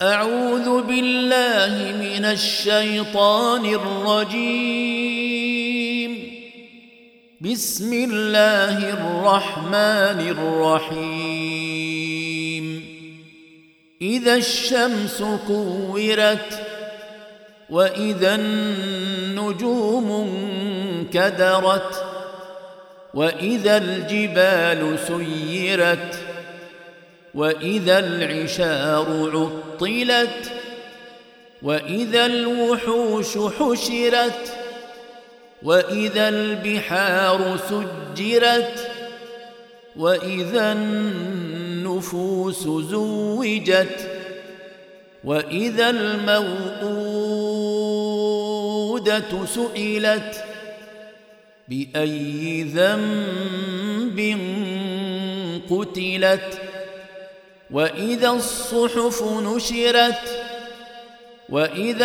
أعوذ بالله من الشيطان الرجيم. بسم الله الرحمن الرحيم. إذا الشمس كورت وإذا النجوم انكدرت وإذا الجبال سيرت وإذا العشار عطلت وإذا الوحوش حشرت وإذا البحار سجرت وإذا النفوس زوجت وإذا الموءودة سئلت بأي ذنب قتلت وإذا الصحف نشرت وإذا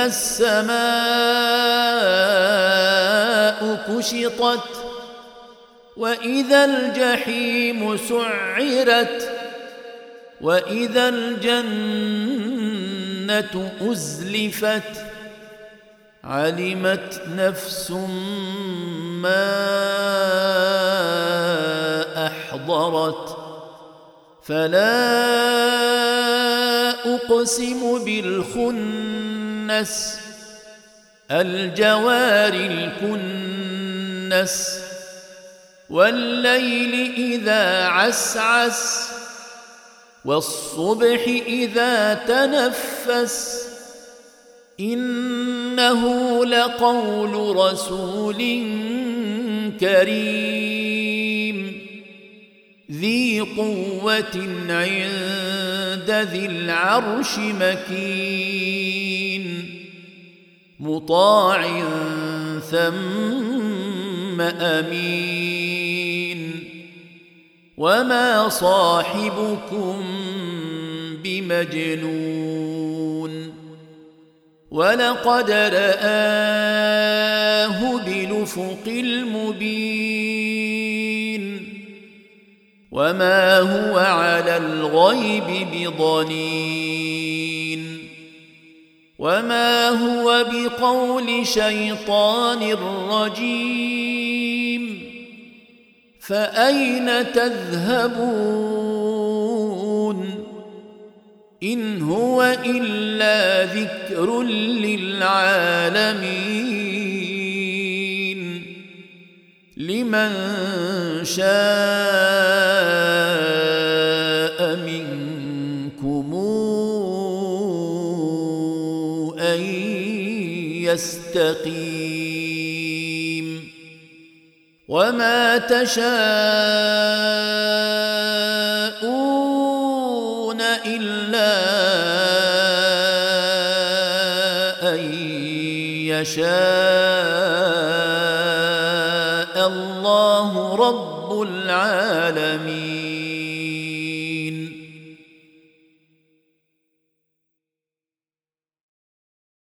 السماء كشطت وإذا الجحيم سعرت وإذا الجنة أزلفت علمت نفس ما أحضرت فلا أقسم بالخنس الجوار الكنس والليل إذا عسعس والصبح إذا تنفس إنه لقول رسول كريم ذي قوة عند ذي العرش مكين مطاع ثم أمين وما صاحبكم بمجنون ولقد رآه بالأفق المبين وما هو على الغيب بضنين وما هو بقول شيطان رجيم فأين تذهبون إن هو إلا ذكر للعالمين لمن شاء منكم أن يستقيم وما تشاءون إلا أن يشاء الله رب العالمين.